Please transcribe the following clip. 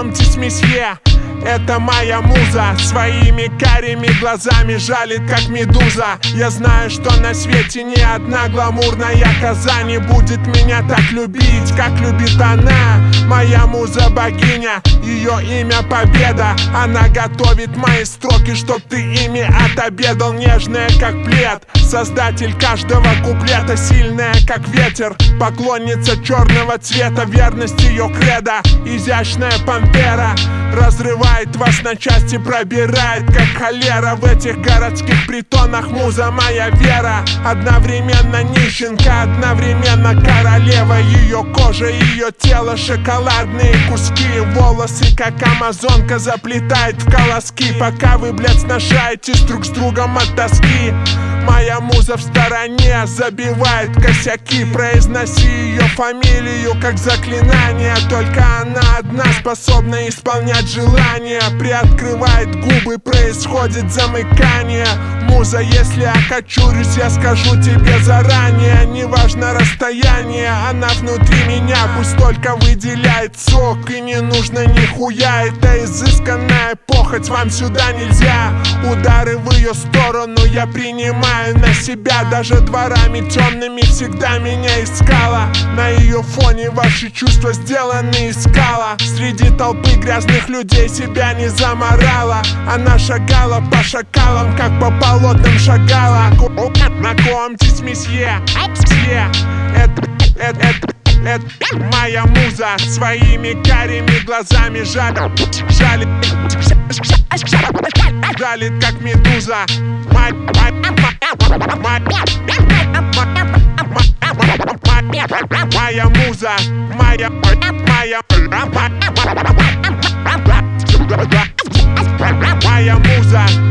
Знакомьтесь, месье, это моя муза. Своими карими глазами жалит, как медуза. Я знаю, что на свете ни одна гламурная коза не будет меня так любить, как любит она. Моя муза богиня, ее имя Победа. Она готовит мои строки, чтоб ты ими отобедал. Нежная, как плед, создатель каждого куплета. Сильная, как ветер, поклонница черного цвета. Верность ее кредо, изящная пантера. Разрывает вас на части, пробирает, как холера. В этих городских притонах муза моя вера. Одновременно нищенка, одновременно королева. Ее кожа, ее тело, шоколадные куски. Волосы, как амазонка, заплетает в колоски. Пока вы, блядь, сношаетесь друг с другом от тоски. Моя муза в стороне забивает косяки. Произноси ее фамилию как заклинание. Только она одна способна исполнять желания. Приоткрывает губы, происходит замыкание. Муза, если окочурюсь, я скажу тебе заранее. Неважно расстояние, она внутри меня. Пусть только выделяет сок, и не нужно нихуя. Это изысканная похоть, вам сюда нельзя. Удары в ее сторону я принимаю на себя. Даже дворами темными всегда меня искала. На ее фоне ваши чувства сделаны из скала. Среди толпы грязных людей себя не заморала. Она шагала по шакалам, как по болотам шагала. Знакомьтесь, месье, это моя муза. Своими карими глазами жалит, как медуза. Моя муза, моя муза.